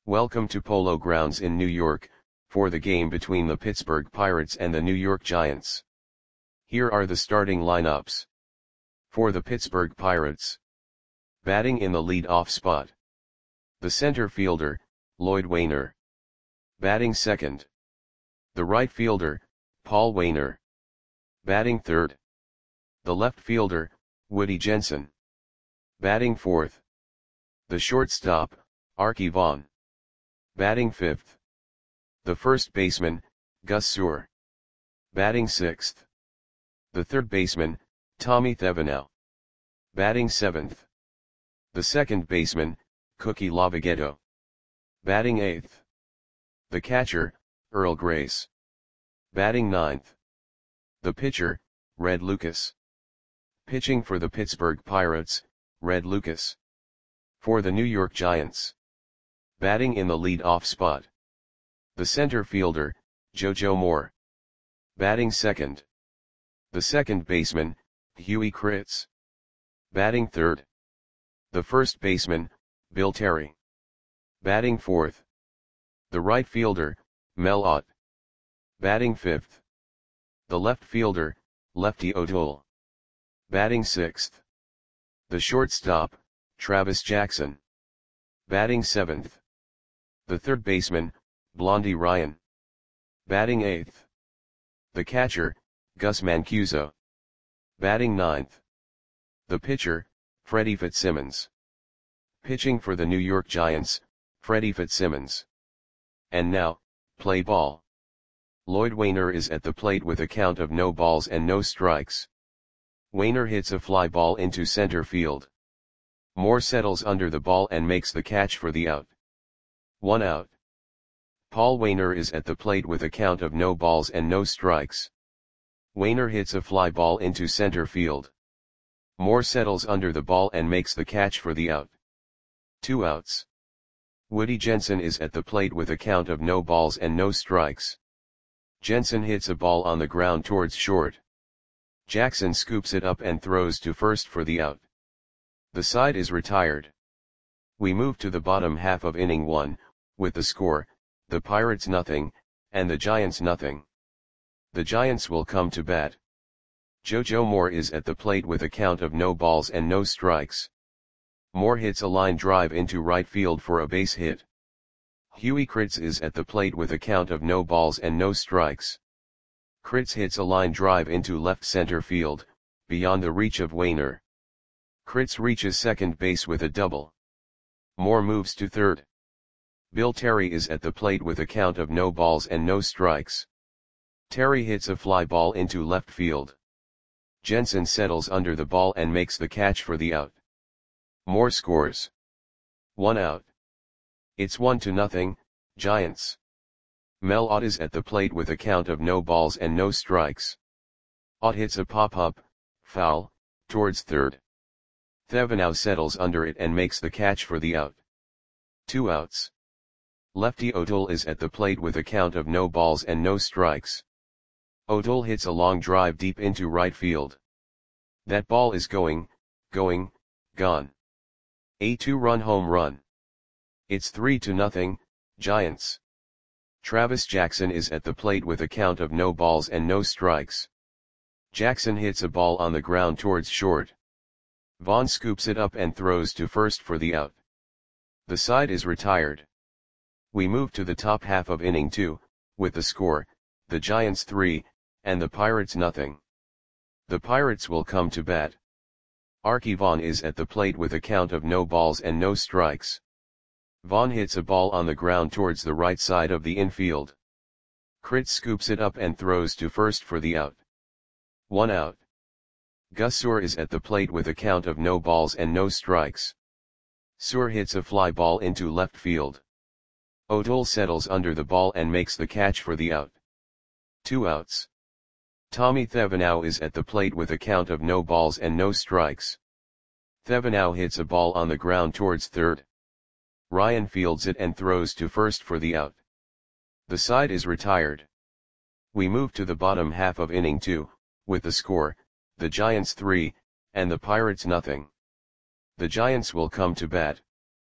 Welcome to Polo Grounds in New York, for the game between the Pittsburgh Pirates and the New York Giants. Here are the starting lineups. For the Pittsburgh Pirates. Batting in the lead-off spot. The center fielder, Lloyd Waner. Batting second. The right fielder, Paul Waner. Batting third. The left fielder, Woody Jensen. Batting fourth. The shortstop, Arky Vaughan. Batting fifth. The first baseman, Gus Suhr. Batting sixth. The third baseman, Tommy Thevenot. Batting seventh. The second baseman, Cookie Lavagetto. Batting eighth. The catcher, Earl Grace. Batting ninth. The pitcher, Red Lucas. Pitching for the Pittsburgh Pirates, Red Lucas. For the New York Giants. Batting in the lead-off spot. The center fielder, JoJo Moore. Batting second. The second baseman, Huey Kritz. Batting third. The first baseman, Bill Terry. Batting fourth. The right fielder, Mel Ott. Batting fifth. The left fielder, Lefty O'Toole. Batting sixth. The shortstop, Travis Jackson. Batting seventh. The third baseman, Blondie Ryan. Batting eighth. The catcher, Gus Mancuso. Batting ninth. The pitcher, Freddie Fitzsimmons. Pitching for the New York Giants, Freddie Fitzsimmons. And now, play ball. Lloyd Waner is at the plate with a count of no balls and no strikes. Waner hits a fly ball into center field. Moore settles under the ball and makes the catch for the out. 1 out. Paul Waner is at the plate with a count of no balls and no strikes. Waner hits a fly ball into center field. Moore settles under the ball and makes the catch for the out. 2 outs. Woody Jensen is at the plate with a count of no balls and no strikes. Jensen hits a ball on the ground towards short. Jackson scoops it up and throws to first for the out. The side is retired. We move to the bottom half of inning 1, with the score, the Pirates nothing, and the Giants nothing. The Giants will come to bat. JoJo Moore is at the plate with a count of no balls and no strikes. Moore hits a line drive into right field for a base hit. Huey Kritz is at the plate with a count of no balls and no strikes. Kritz hits a line drive into left center field, beyond the reach of Waner. Kritz reaches second base with a double. Moore moves to third. Bill Terry is at the plate with a count of no balls and no strikes. Terry hits a fly ball into left field. Jensen settles under the ball and makes the catch for the out. Moore scores. 1 out. It's 1-0, Giants. Mel Ott is at the plate with a count of no balls and no strikes. Ott hits a pop-up, foul, towards third. Thevenot settles under it and makes the catch for the out. 2 outs. Lefty O'Toole is at the plate with a count of no balls and no strikes. O'Toole hits a long drive deep into right field. That ball is gone. A 2-run home run. It's 3-0, Giants. Travis Jackson is at the plate with a count of no balls and no strikes. Jackson hits a ball on the ground towards short. Vaughan scoops it up and throws to first for the out. The side is retired. We move to the top half of inning 2, with the score, the Giants 3, and the Pirates nothing. The Pirates will come to bat. Arky Vaughan is at the plate with a count of no balls and no strikes. Vaughan hits a ball on the ground towards the right side of the infield. Kritz scoops it up and throws to first for the out. 1 out. Gus Suhr is at the plate with a count of no balls and no strikes. Suhr hits a fly ball into left field. O'Toole settles under the ball and makes the catch for the out. 2 outs. Tommy Thevenot is at the plate with a count of no balls and no strikes. Thevenot hits a ball on the ground towards third. Ryan fields it and throws to first for the out. The side is retired. We move to the bottom half of inning 2, with the score, the Giants 3, and the Pirates nothing. The Giants will come to bat.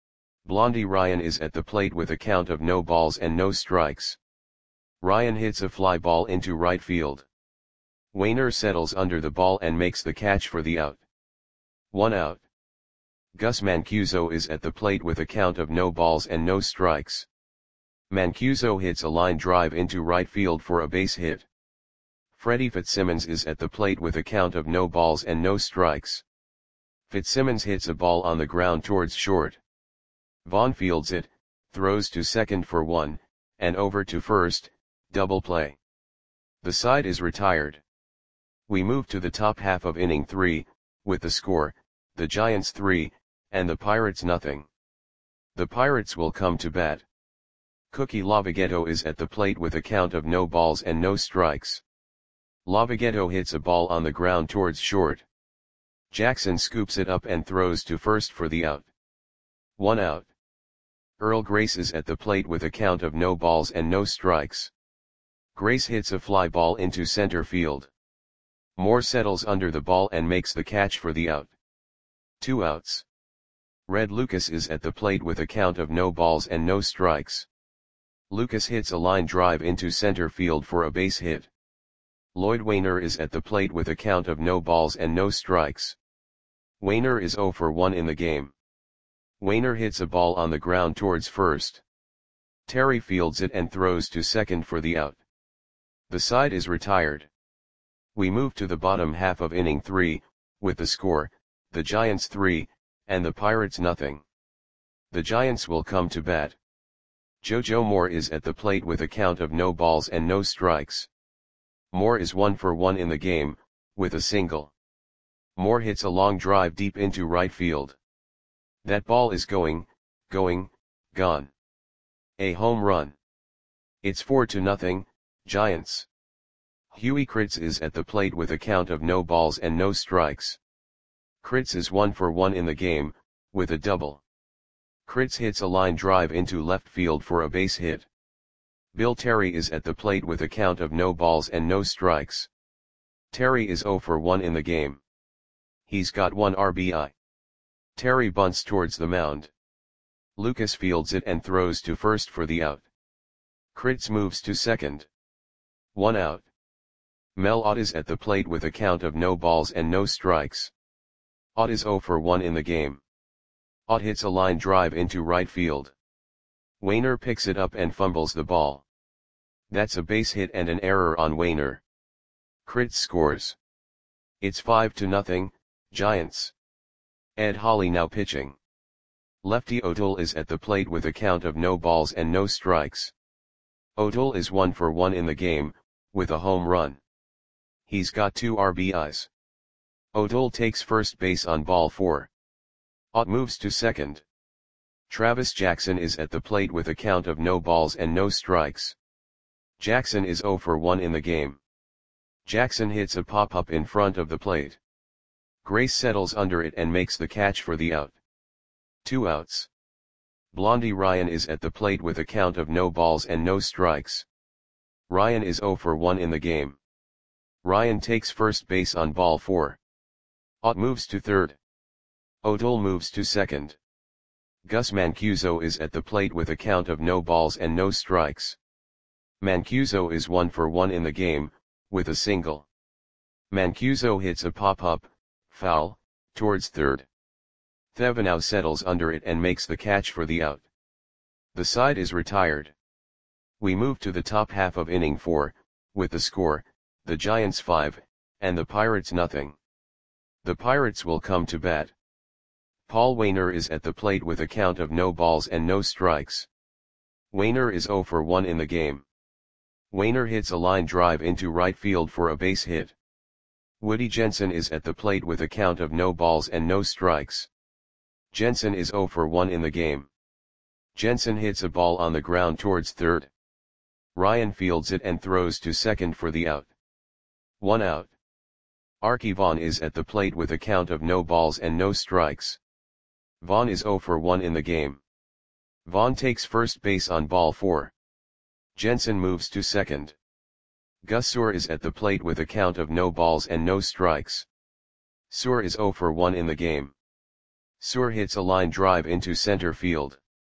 Blondie Ryan is at the plate with a count of no balls and no strikes. Ryan hits a fly ball into right field. Wainer settles under the ball and makes the catch for the out. 1 out. Gus Mancuso is at the plate with a count of no balls and no strikes. Mancuso hits a line drive into right field for a base hit. Freddie Fitzsimmons is at the plate with a count of no balls and no strikes. Fitzsimmons hits a ball on the ground towards short. Vaughn fields it, throws to second for 1, and over to first, double play. The side is retired. We move to the top half of inning 3, with the score, the Giants 3, and the Pirates nothing. The Pirates will come to bat. Cookie Lavagetto is at the plate with a count of no balls and no strikes. Lavagetto hits a ball on the ground towards short. Jackson scoops it up and throws to first for the out. 1 out. Earl Grace is at the plate with a count of no balls and no strikes. Grace hits a fly ball into center field. Moore settles under the ball and makes the catch for the out. 2 outs. Red Lucas is at the plate with a count of no balls and no strikes. Lucas hits a line drive into center field for a base hit. Lloyd Wainer is at the plate with a count of no balls and no strikes. Wainer is 0 for 1 in the game. Wainer hits a ball on the ground towards first. Terry fields it and throws to second for the out. The side is retired. We move to the bottom half of inning 3, with the score, the Giants 3, and the Pirates nothing. The Giants will come to bat. JoJo Moore is at the plate with a count of no balls and no strikes. Moore is 1 for 1 in the game, with a single. Moore hits a long drive deep into right field. That ball is gone. A home run. It's 4-0, Giants. Huey Kritz is at the plate with a count of no balls and no strikes. Kritz is 1 for 1 in the game, with a double. Kritz hits a line drive into left field for a base hit. Bill Terry is at the plate with a count of no balls and no strikes. Terry is 0 for 1 in the game. He's got 1 RBI. Terry bunts towards the mound. Lucas fields it and throws to first for the out. Kritz moves to second. 1 out. Mel Ott is at the plate with a count of no balls and no strikes. Ott is 0 for 1 in the game. Ott hits a line drive into right field. Wainer picks it up and fumbles the ball. That's a base hit and an error on Wainer. Kritz scores. It's 5-0, Giants. Ed Holly now pitching. Lefty O'Toole is at the plate with a count of no balls and no strikes. O'Toole is 1 for 1 in the game, with a home run. He's got 2 RBIs. O'Toole takes first base on ball 4. Ott moves to second. Travis Jackson is at the plate with a count of no balls and no strikes. Jackson is 0 for 1 in the game. Jackson hits a pop-up in front of the plate. Grace settles under it and makes the catch for the out. 2 outs. Blondie Ryan is at the plate with a count of no balls and no strikes. Ryan is 0 for 1 in the game. Ryan takes first base on ball 4. Ott moves to third. O'Toole moves to second. Gus Mancuso is at the plate with a count of no balls and no strikes. Mancuso is 1 for 1 in the game, with a single. Mancuso hits a pop-up, foul, towards third. Thevenot settles under it and makes the catch for the out. The side is retired. We move to the top half of inning 4, with the score, the Giants 5, and the Pirates nothing. The Pirates will come to bat. Paul Wainer is at the plate with a count of no balls and no strikes. Wainer is 0 for 1 in the game. Wainer hits a line drive into right field for a base hit. Woody Jensen is at the plate with a count of no balls and no strikes. Jensen is 0 for 1 in the game. Jensen hits a ball on the ground towards third. Ryan fields it and throws to second for the out. 1 out. Archie Vaughn is at the plate with a count of no balls and no strikes. Vaughn is 0 for 1 in the game. Vaughn takes first base on ball 4. Jensen moves to second. Gus Suhr is at the plate with a count of no balls and no strikes. Suhr is 0 for 1 in the game. Suhr hits a line drive into center field.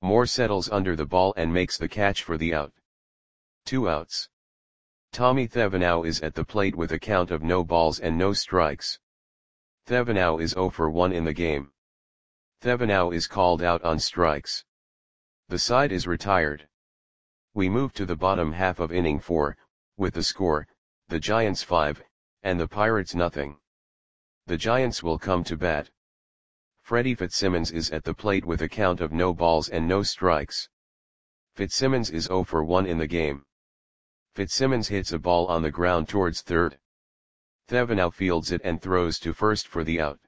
Moore settles under the ball and makes the catch for the out. 2 outs. Tommy Thevenot is at the plate with a count of no balls and no strikes. Thevenot is 0 for 1 in the game. Thevenot is called out on strikes. The side is retired. We move to the bottom half of inning 4, with the score, the Giants 5, and the Pirates nothing. The Giants will come to bat. Freddie Fitzsimmons is at the plate with a count of no balls and no strikes. Fitzsimmons is 0 for 1 in the game. Fitzsimmons hits a ball on the ground towards third. Thevenot fields it and throws to first for the out.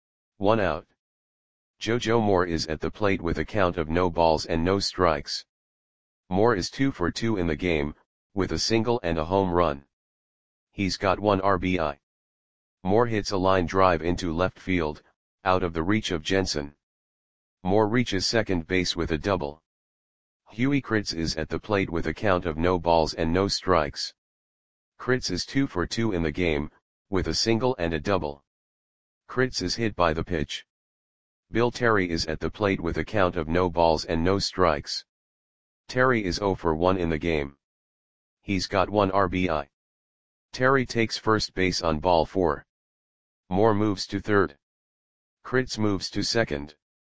1 out. JoJo Moore is at the plate with a count of no balls and no strikes. Moore is 2 for 2 in the game, with a single and a home run. He's got 1 RBI. Moore hits a line drive into left field, out of the reach of Jensen. Moore reaches second base with a double. Huey Kritz is at the plate with a count of no balls and no strikes. Kritz is 2 for 2 in the game, with a single and a double. Kritz is hit by the pitch. Bill Terry is at the plate with a count of no balls and no strikes. Terry is 0 for 1 in the game. He's got 1 RBI. Terry takes first base on ball 4. Moore moves to third. Kritz moves to second.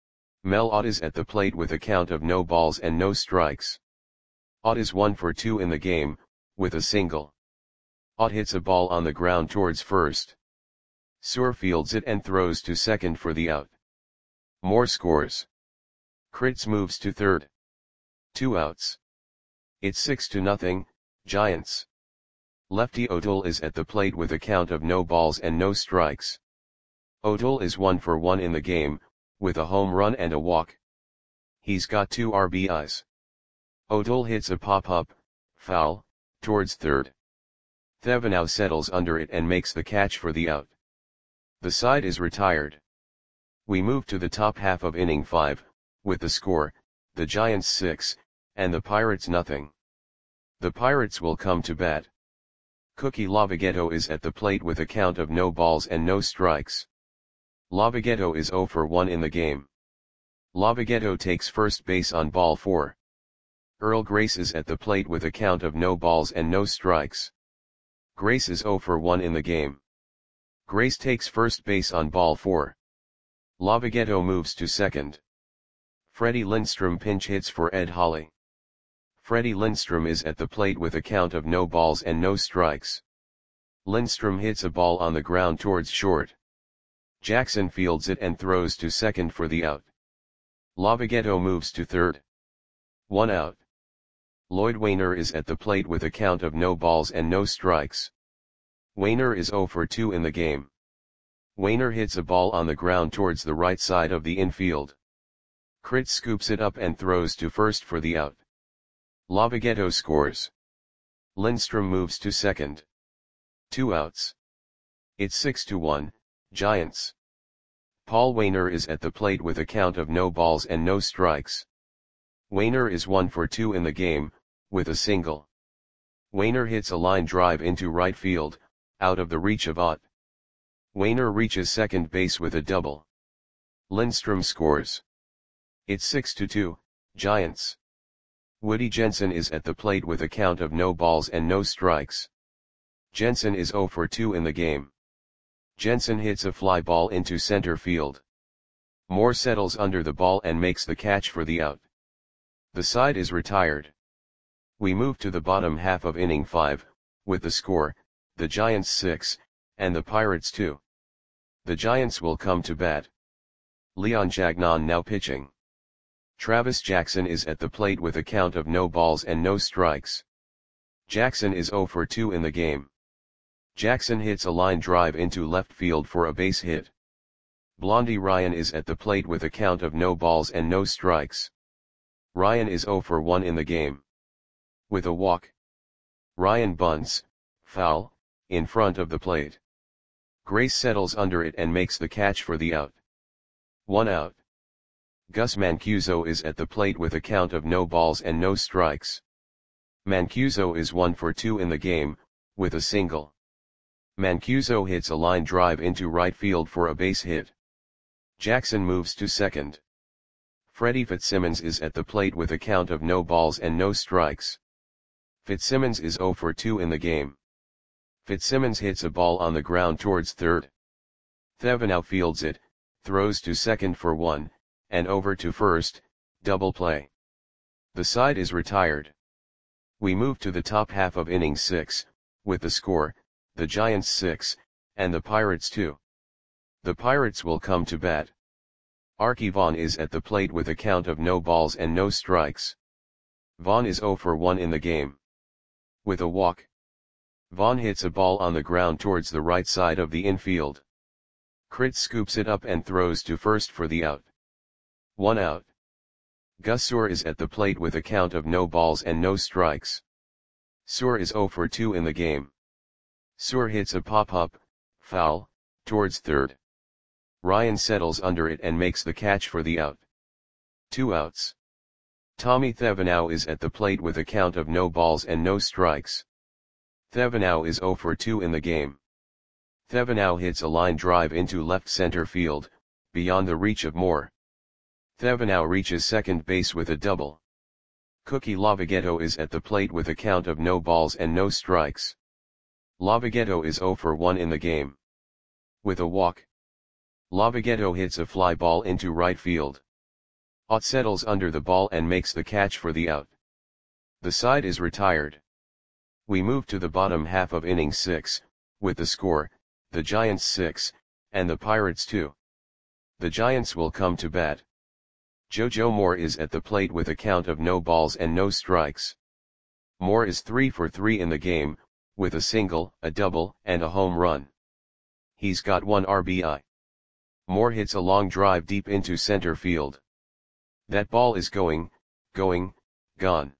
Mel Ott is at the plate with a count of no balls and no strikes. Ott is 1 for 2 in the game, with a single. Ott hits a ball on the ground towards first. Suhr fields it and throws to second for the out. Moore scores. Kritz moves to third. 2 outs. It's 6-0, Giants. Lefty O'Toole is at the plate with a count of no balls and no strikes. O'Toole is 1 for 1 in the game, with a home run and a walk. He's got 2 RBIs. O'Toole hits a pop-up, foul, towards third. Thevenot settles under it and makes the catch for the out. The side is retired. We move to the top half of inning 5, with the score, the Giants 6, and the Pirates nothing. The Pirates will come to bat. Cookie Lavagetto is at the plate with a count of no balls and no strikes. Lavagetto is 0 for 1 in the game. Lavagetto takes first base on ball 4. Earl Grace is at the plate with a count of no balls and no strikes. Grace is 0 for 1 in the game. Grace takes first base on ball 4. Lavagetto moves to second. Freddie Lindstrom pinch hits for Ed Holly. Freddie Lindstrom is at the plate with a count of no balls and no strikes. Lindstrom hits a ball on the ground towards short. Jackson fields it and throws to second for the out. Lavagetto moves to third. 1 out. Lloyd Wainer is at the plate with a count of no balls and no strikes. Wainer is 0 for 2 in the game. Wainer hits a ball on the ground towards the right side of the infield. Kritz scoops it up and throws to first for the out. Lavagetto scores. Lindstrom moves to second. 2 outs. It's 6-1, Giants. Paul Wainer is at the plate with a count of no balls and no strikes. Wainer is 1 for 2 in the game, with a single. Wainer hits a line drive into right field, out of the reach of Ott. Wainer reaches second base with a double. Lindstrom scores. It's 6-2, Giants. Woody Jensen is at the plate with a count of no balls and no strikes. Jensen is 0 for 2 in the game. Jensen hits a fly ball into center field. Moore settles under the ball and makes the catch for the out. The side is retired. We move to the bottom half of inning 5, with the score, the Giants 6, and the Pirates 2. The Giants will come to bat. Leon Jagnon now pitching. Travis Jackson is at the plate with a count of no balls and no strikes. Jackson is 0 for 2 in the game. Jackson hits a line drive into left field for a base hit. Blondie Ryan is at the plate with a count of no balls and no strikes. Ryan is 0 for 1 in the game. With a walk. Ryan bunts, foul, in front of the plate. Grace settles under it and makes the catch for the out. 1 out. Gus Mancuso is at the plate with a count of no balls and no strikes. Mancuso is 1 for 2 in the game, with a single. Mancuso hits a line drive into right field for a base hit. Jackson moves to second. Freddie Fitzsimmons is at the plate with a count of no balls and no strikes. Fitzsimmons is 0 for 2 in the game. Fitzsimmons hits a ball on the ground towards third. Thevenot fields it, throws to second for 1, and over to first, double play. The side is retired. We move to the top half of inning 6, with the score, the Giants 6, and the Pirates 2. The Pirates will come to bat. Arky Vaughan is at the plate with a count of no balls and no strikes. Vaughan is 0 for 1 in the game. With a walk, Vaughan hits a ball on the ground towards the right side of the infield. Kritz scoops it up and throws to first for the out. 1 out. Gus Suhr is at the plate with a count of no balls and no strikes. Suhr is 0 for 2 in the game. Suhr hits a pop-up, foul, towards third. Ryan settles under it and makes the catch for the out. 2 outs. Tommy Thevenot is at the plate with a count of no balls and no strikes. Thevenot is 0 for 2 in the game. Thevenot hits a line drive into left center field, beyond the reach of Moore. Thevenot reaches second base with a double. Cookie Lavogetto is at the plate with a count of no balls and no strikes. Lavogetto is 0 for 1 in the game. With a walk, Lavogetto hits a fly ball into right field. Ott settles under the ball and makes the catch for the out. The side is retired. We move to the bottom half of inning 6, with the score, the Giants 6, and the Pirates 2. The Giants will come to bat. JoJo Moore is at the plate with a count of no balls and no strikes. Moore is 3 for 3 in the game, with a single, a double, and a home run. He's got 1 RBI. Moore hits a long drive deep into center field. That ball is going, gone.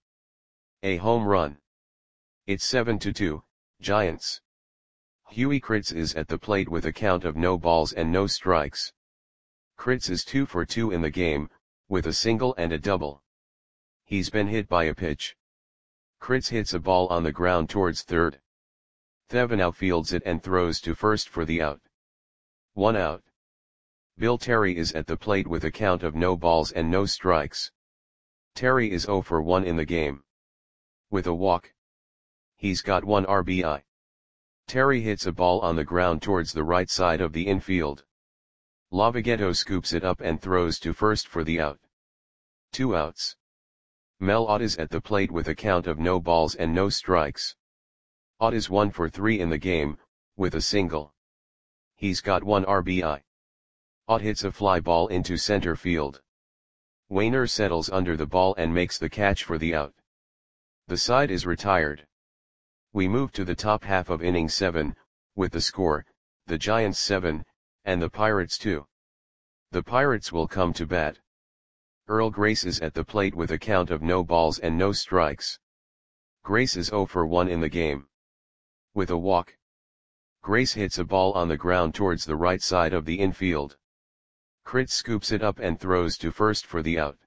A home run. It's 7-2, Giants. Huey Kritz is at the plate with a count of no balls and no strikes. Kritz is 2 for 2 in the game, with a single and a double. He's been hit by a pitch. Kritz hits a ball on the ground towards third. Thevenot fields it and throws to first for the out. 1 out. Bill Terry is at the plate with a count of no balls and no strikes. Terry is 0 for 1 in the game. With a walk, he's got 1 RBI. Terry hits a ball on the ground towards the right side of the infield. Lavogetto scoops it up and throws to first for the out. 2 outs. Mel Ott is at the plate with a count of no balls and no strikes. Ott is 1 for 3 in the game, with a single. He's got 1 RBI. Ott hits a fly ball into center field. Wainer settles under the ball and makes the catch for the out. The side is retired. We move to the top half of inning 7, with the score, the Giants 7, and the Pirates 2. The Pirates will come to bat. Earl Grace is at the plate with a count of no balls and no strikes. Grace is 0 for 1 in the game. With a walk, Grace hits a ball on the ground towards the right side of the infield. Kritz scoops it up and throws to first for the out.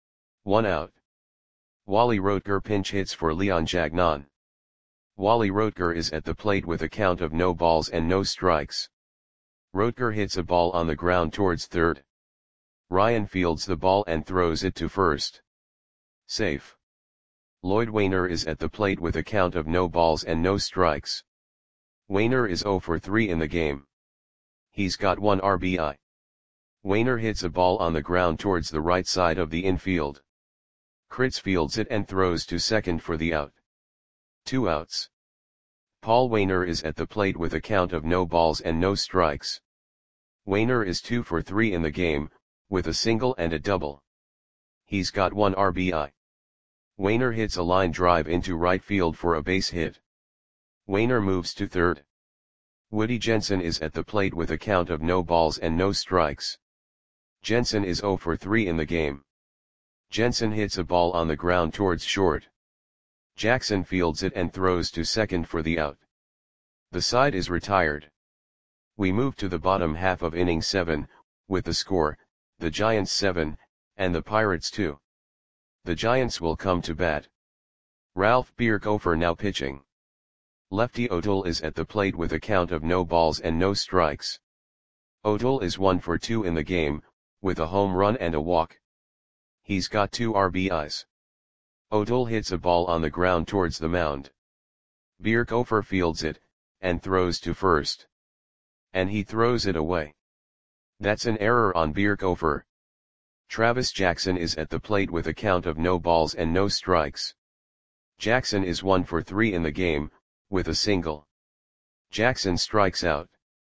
1 out. Wally Rotger pinch hits for Leon Jagnon. Wally Rotger is at the plate with a count of no balls and no strikes. Rotger hits a ball on the ground towards third. Ryan fields the ball and throws it to first. Safe. Lloyd Wainer is at the plate with a count of no balls and no strikes. Wainer is 0 for 3 in the game. He's got 1 RBI. Wainer hits a ball on the ground towards the right side of the infield. Kritz fields it and throws to second for the out. 2 outs. Paul Wainer is at the plate with a count of no balls and no strikes. Wainer is 2 for 3 in the game, with a single and a double. He's got 1 RBI. Wainer hits a line drive into right field for a base hit. Wainer moves to third. Woody Jensen is at the plate with a count of no balls and no strikes. Jensen is 0 for 3 in the game. Jensen hits a ball on the ground towards short. Jackson fields it and throws to second for the out. The side is retired. We move to the bottom half of inning 7, with the score, the Giants 7, and the Pirates 2. The Giants will come to bat. Ralph Bierkofer now pitching. Lefty O'Toole is at the plate with a count of no balls and no strikes. O'Toole is 1 for 2 in the game, with a home run and a walk. He's got 2 RBIs. O'Toole hits a ball on the ground towards the mound. Bierkhofer fields it, and throws to first. And he throws it away. That's an error on Bierkhofer. Travis Jackson is at the plate with a count of no balls and no strikes. Jackson is 1 for 3 in the game, with a single. Jackson strikes out.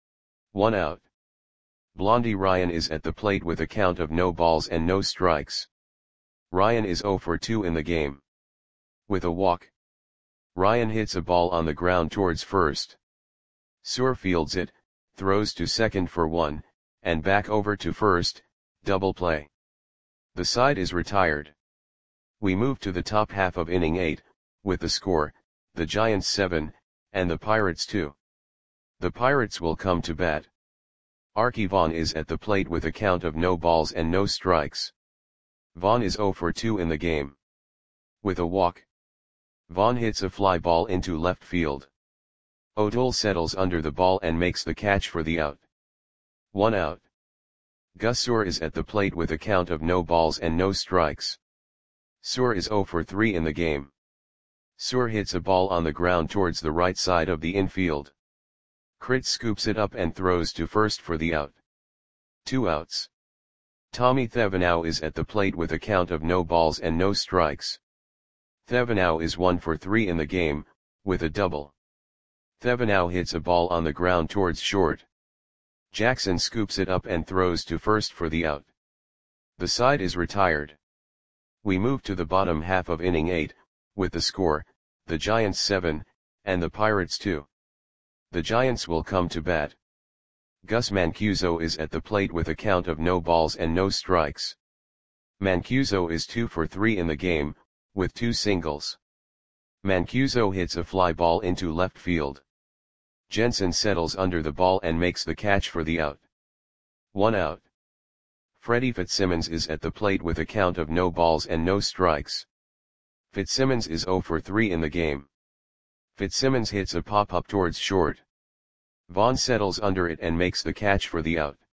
1 out. Blondie Ryan is at the plate with a count of no balls and no strikes. Ryan is 0 for 2 in the game. With a walk. Ryan hits a ball on the ground towards first. Suhr fields it, throws to second for 1, and back over to first, double play. The side is retired. We move to the top half of inning 8, with the score, the Giants 7, and the Pirates 2. The Pirates will come to bat. Arky Vaughan is at the plate with a count of no balls and no strikes. Vaughan is 0 for 2 in the game. With a walk. Vaughan hits a fly ball into left field. O'Toole settles under the ball and makes the catch for the out. 1 out. Gus Suhr is at the plate with a count of no balls and no strikes. Suhr is 0 for 3 in the game. Suhr hits a ball on the ground towards the right side of the infield. Critz scoops it up and throws to first for the out. 2 outs. Tommy Thevenot is at the plate with a count of no balls and no strikes. Thevenot is 1 for 3 in the game, with a double. Thevenot hits a ball on the ground towards short. Jackson scoops it up and throws to first for the out. The side is retired. We move to the bottom half of inning 8, with the score, the Giants 7, and the Pirates 2. The Giants will come to bat. Gus Mancuso is at the plate with a count of no balls and no strikes. Mancuso is 2 for 3 in the game, with 2 singles. Mancuso hits a fly ball into left field. Jensen settles under the ball and makes the catch for the out. 1 out. Freddie Fitzsimmons is at the plate with a count of no balls and no strikes. Fitzsimmons is 0 for 3 in the game. Fitzsimmons hits a pop-up towards short. Vaughan settles under it and makes the catch for the out.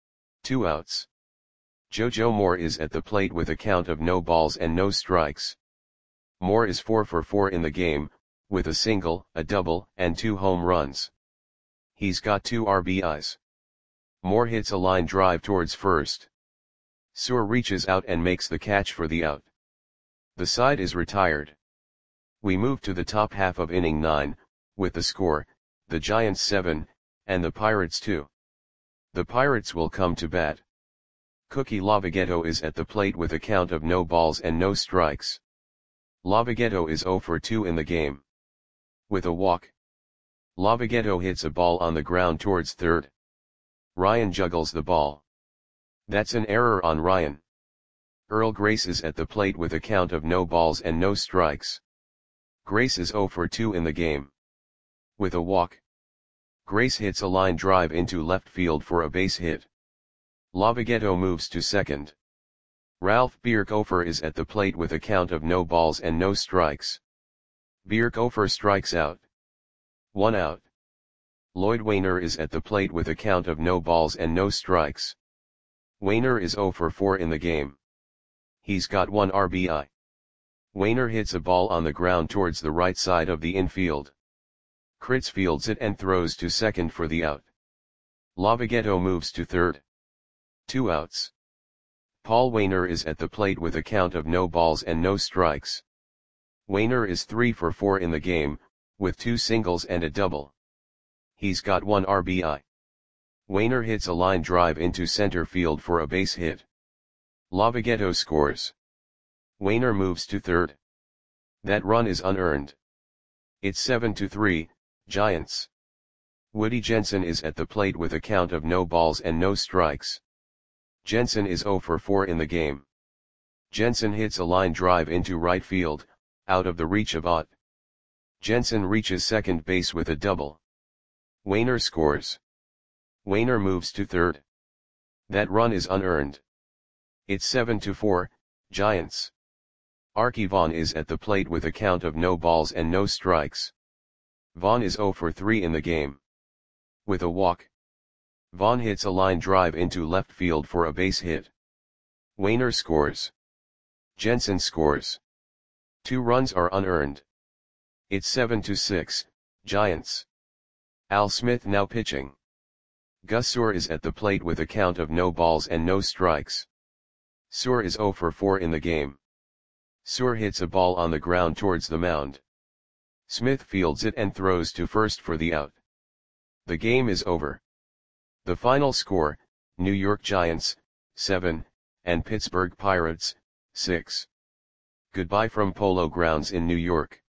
2 outs. JoJo Moore is at the plate with a count of no balls and no strikes. Moore is 4 for 4 in the game, with a single, a double, and 2 home runs. He's got 2 RBIs. Moore hits a line drive towards first. Suhr reaches out and makes the catch for the out. The side is retired. We move to the top half of inning 9, with the score, the Giants 7, and the Pirates 2. The Pirates will come to bat. Cookie Lavagetto is at the plate with a count of no balls and no strikes. Lavagetto is 0 for 2 in the game. With a walk. Lavagetto hits a ball on the ground towards third. Ryan juggles the ball. That's an error on Ryan. Earl Grace is at the plate with a count of no balls and no strikes. Grace is 0 for 2 in the game. With a walk. Grace hits a line drive into left field for a base hit. Lavagetto moves to second. Ralph Bierkhofer is at the plate with a count of no balls and no strikes. Bierkhofer strikes out. 1 out. Lloyd Wainer is at the plate with a count of no balls and no strikes. Wainer is 0 for 4 in the game. He's got 1 RBI. Wainer hits a ball on the ground towards the right side of the infield. Critz fields it and throws to second for the out. Lavagetto moves to third. 2 outs. Paul Wainer is at the plate with a count of no balls and no strikes. Wainer is 3 for 4 in the game, with 2 singles and a double. He's got 1 RBI. Wainer hits a line drive into center field for a base hit. Lavagetto scores. Wainer moves to third. That run is unearned. It's 7-3, Giants. Woody Jensen is at the plate with a count of no balls and no strikes. Jensen is 0 for 4 in the game. Jensen hits a line drive into right field, out of the reach of Ott. Jensen reaches second base with a double. Wainer scores. Wainer moves to third. That run is unearned. It's 7-4, Giants. Arky Vaughan is at the plate with a count of no balls and no strikes. Vaughan is 0 for 3 in the game. With a walk. Vaughan hits a line drive into left field for a base hit. Wainer scores. Jensen scores. 2 runs are unearned. It's 7-6, Giants. Al Smith now pitching. Gus Suhr is at the plate with a count of no balls and no strikes. Suhr is 0 for 4 in the game. Suhr hits a ball on the ground towards the mound. Smith fields it and throws to first for the out. The game is over. The final score, New York Giants, 7, and Pittsburgh Pirates, 6. Goodbye from Polo Grounds in New York.